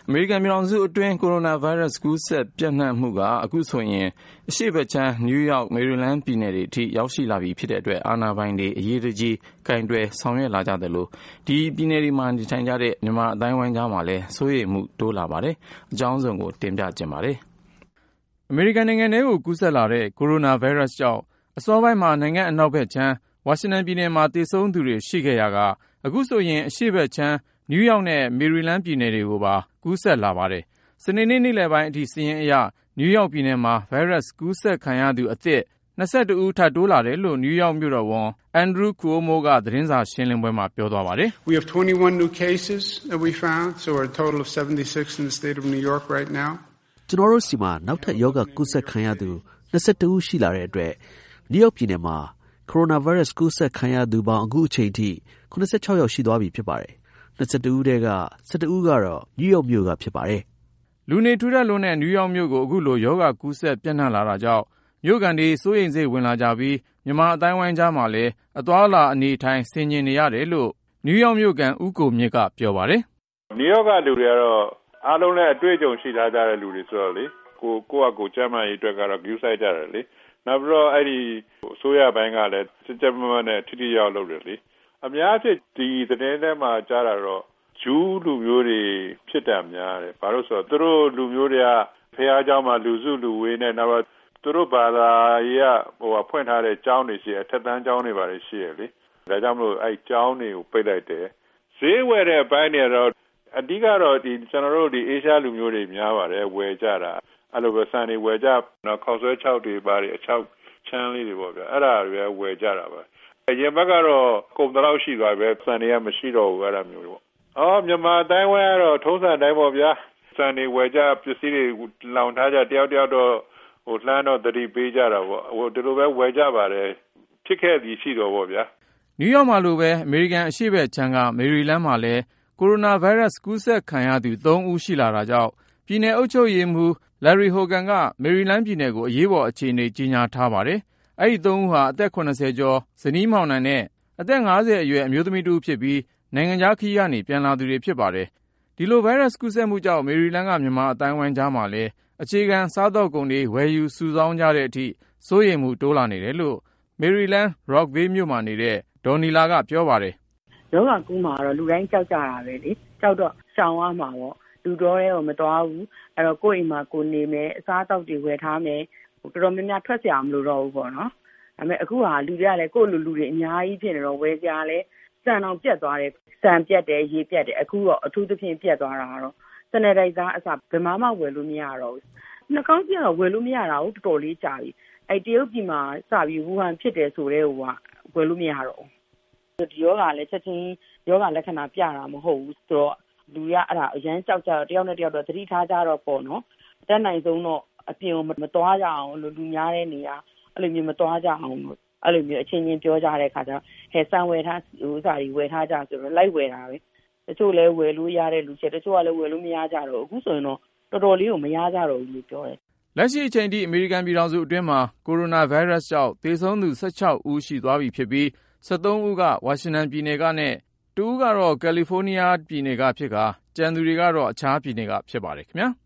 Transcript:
အမေရိကန်ပြည်ထောင်စုအတွင်းကိုရိုနာဗိုင်းရပ်စ်ကူးစက်ပြန့်နှံ့မှုကအခုဆိုရင်အရှေ့ဘက်ခြမ်းနယူးယောက်မေရီလန်းပြည်နယ်တွေအထိရောက်ရှိလာပြီဖြစ်တဲ့အတွက်အာဏာပိုင်တွေအရေးတကြီးကင်တွယ်ဆောင်ရွက်လာကြတယ်လို့ဒီပြည်နယ်တွေမှာနေထိုင်ကြတဲ့မြန်မာအတိုင်းဝိုင်းကြားမှာလည်းစိုးရိမ်မှုတိုးလာပါတယ်။အကြောင်းစုံကိုတင်ပြကြပါမယ်။အမေရိကန်နိုင်ငံထဲကိုကူးစက်လာတဲ့ကိုရိုနာဗိုင်းရပ်စ်ကြောင့်အစောပိုင်းမှာနိုင်ငံအနောက်ဘက်ခြမ်းဝါရှင်တန်ပြည်နယ်မှာသေဆုံးသူတွေရှိခဲ့ရကအခုဆိုရင်အရှေ့ဘက်ခြမ်းနယူးယောက်နဲ့မေရီလန်းပြည်နယ်တွေကိုပါကူးစက်လာပါတယ်။စနေနေ့နေ့လယ်ပိုင်းအထိစာရင်းအရနယူးယောက်ပြည်နယ်မှာဗိုင်းရပ်စ်ကူးစက်ခံရသူအသစ်22ဦးထပ်တိုးလာတယ်လို့နယူးယောက်မြို့တော်ဝန် Andrew Cuomo ကသတင်းစာရှင်းလင်းပွဲမှာပြောသွားပါတယ်။ We have 21 new cases that we found, so we're a total of 76 in the state of New York right now. ကျွန်တော်တို့စီမှာနောက်ထပ်ယောဂကူးစက်ခံရသူ22ဦးရှိလာတဲ့အတွက်နယူးယောက်ပြည်နယ်မှာကိုရိုနာဗိုင်းရပ်စ်ကူးစက်ခံရသူပေါင်းအခုအချိန်ထိ86ယောက်ရှိသွားပြီဖြစ်ပါတယ်22ဦးထဲက17ဦးကတော့နယူးယောက်မြို့ကဖြစ်ပါတယ်။လူနေထူထပ်လွန်းတဲ့နယူးယောက်မြို့ကိုအခုလိုယောဂကူးစက်ပြန့်နှံ့လာတာကြောင့်မြို့ကန်တွေစိုးရိမ်စိတ်ဝင်လာကြပြီးမြန်မာအတိုင်းဝိုင်းကြားမှာလည်းအသွားအလာအနေထိုင်ဆင်ခြင်နေရတယ်လို့နယူးယောက်မြို့ကန်ဦးကိုမြင့်ကပြောပါတယ်။နယူးယောက်ကလူတွေကတော့အားလုံးနဲ့အတွေ့အကြုံရှိထားကြတဲ့လူတွေဆိုတော့လေကိုကျန်းမာရေးအတွက်ကတော့ဂရုစိုက်ကြတယ်လေ။နောက်ပြီးတော့အဲ့ဒီအစိုးရဘိုင်းကလည်းစစ်ကြမ်းမနဲ့ထိထိရောက်လုပ်တယ်လေ။အများအားဖြင့်ဒီသတင်းထဲမှာကြားတာတော့ဂျူးလူမျိုးတွေဖြစ်တာများတယ်။ဘာလို့ဆိုတော့သူတို့လူမျိုးတွေကဖះเจ้าမှာလူစုလူဝေးနဲ့နောက်သူတို့ဘာသာရေးဖွင့်ထားတဲ့ကျောင်းတွေရှိတယ်။အထက်တန်းကျောင်းတွေပါရှိရလေ။ဒါကြောင့်မလို့အဲ့ကျောင်းတွေကိုပိတ်လိုက်တယ်။ဈေးဝယ်တဲ့အပိုင်းတွေတော့အဓိကတော့ကျွန်တော်တို့အေရှားလူမျိုးတွေများပါတယ်ဝယ်ကြတာ။အဲ့လိုပဲစံတွေဝယ်ကြနော်ခေါက်ဆွဲ6တွေပါအချောက်ချမ်းလေးတွေပေါ့ဗျာ။အဲ့ဒါတွေဝယ်ကြတာပါ။အရင်ဘက်ကတော့ကုန်တော့ရှိသွားပဲစံတွေကမရှိတော့ဘူးအဲ့ဒါမျိုးပေါ့။မြန်မာအတိုင်းဝဲကတော့ထုံးစံတိုင်းပေါ့ဗျာ။စံတွေဝယ်ကြပစ္စည်းတွေလောင်ထားကြတယောက်တော့လှမ်းတော့တတိပေးကြတာပေါ့ဒီလိုပဲဝယ်ကြပါတယ်ဖြစ်ခဲ့ပြီးရှိတော့ပေါ့ဗျာနယူးယောက်မှာလိုပဲအမေရိကန်အရှေ့ဘက်ခြမ်းကမေရီလန်းမှာလည်းကိုရိုနာဗိုင်းရပ်စ်ကူးစက်ခံရသူ3ဦးရှိလာတာကြောင့်ပြည်နယ်အုပ်ချုပ်ရေးမှူး Larry Hogan ကမေရီလန်းပြည်နယ်ကိုအရေးပေါ်အခြေအနေကြေညာထားပါတယ်အဲ့ဒီ3ဦးဟာအသက်80ကျော်ဇနီးမောင်နှံနဲ့အသက်50အရွယ်အမျိုးသမီးတူဖြစ်ပြီးနိုင်ငံခြားခရီးကနေပြန်လာသူတွေဖြစ်ပါတယ်ဒီလိုဗိုင်းရပ်စ်ကူးစက်မှုကြောင့်မေရီလန်းကမြန်မာအတိုင်းဝိုင်းကြားမှာလည်းအခြေခံစားသောက်ကုန်တွေဝယ်ယူစုဆောင်းကြတဲ့အထိစိုးရိမ်မှုတိုးလာနေတယ်လို့မေရီလန်း Rockville မြို့မှာနေတဲ့ဒေါ်နီလာကပြောပါတယ်။ယောဂကူးမှာတော့လူတိုင်းကြောက်ကြတာပဲလေ။ကြောက်တော့ရှောင်ရမှာပေါ့။လူတော်တွေကိုမသွားဘူး။အဲ့တော့ကိုယ့်အိမ်မှာကိုနေမယ်အစားအသောက်တွေဝယ်ထားမယ်။တော်တော်များများထွက်เสียမလို့တော့ဘူးပေါ့နော်။ဒါပေမဲ့အခုဟာလူတွေကလည်းကိုယ့်လူတွေအများကြီးဖြစ်နေတော့ဝယ်ကြလဲစံအောင်ပြတ်သွားတယ်။စံပြတ်တယ်ရေပြတ်တယ်အခုတော့အထူးသဖြင့်ပြတ်သွားတာကတော့စနေတိုင်းသားအစဘယ်မှဝယ်လို့မရတော့ဘူး။နှာခေါင်းကြီးကတော့ဝယ်လို့မရတာဟုတ်တော်တော်လေးကြာပြီအဲ့တရုတ်ပြည်မှာစပြီးဝူဟန်ဖြစ်တယ်ဆိုတဲ့ဟိုကဝယ်လို့မရတော့ဘူးဒီယောဂလည်းချက်ချင်းယောဂလက္ခဏာပြတာမဟုတ်ဘူးဆိုတော့လူရအဲ့ဒါအရန်ကြောက်ကြတော့တယောက်နဲ့တယောက်တော့သတိထားကြတော့ပေါ့နော်တက်နိုင်ဆုံးတော့အပြင်ကိုမသွားကြအောင်လူများတဲ့နေရာအဲ့လိုမျိုးမသွားကြအောင်အဲ့လိုမျိုးအချင်းချင်းပြောကြတဲ့ခါကျဟဲ့စံဝယ်ထားဥစားကြီးဝယ်ထားကြဆိုတော့လိုက်ဝယ်တာပဲတချို့လည်းဝယ်လို့ရတဲ့လူချက်တချို့ကလည်းဝယ်လို့မရကြတော့အခုဆိုရင်တော့တော်တော်လေးကိုမရကြတော့ဘူးလို့ပြောတယ်လက်ရှိအချိန်ထိအမေရိကန်ပြည်ထောင်စုအတွင်းမှာကိုရိုနာဗိုင်းရပ်စ်ကြောင့်သေဆုံးသူ16ဦးရှိသွားပြီဖြစ်ပြီး13ဦးကဝါရှင်တန်ပြည်နယ်ကနဲ့2ဦးကတော့ကယ်လီဖိုးနီးယားပြည်နယ်ကဖြစ်ကကျန်သူတွေကတော့အခြားပြည်နယ်ကဖြစ်ပါတယ်ခင်ဗျာ